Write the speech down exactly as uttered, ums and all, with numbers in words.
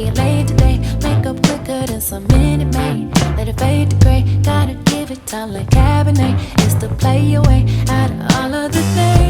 staying late today. Makeup quicker than some Minute Maid. Let it fade to gray. Gotta give it time like Cabernet. It's to play your way out of all of the things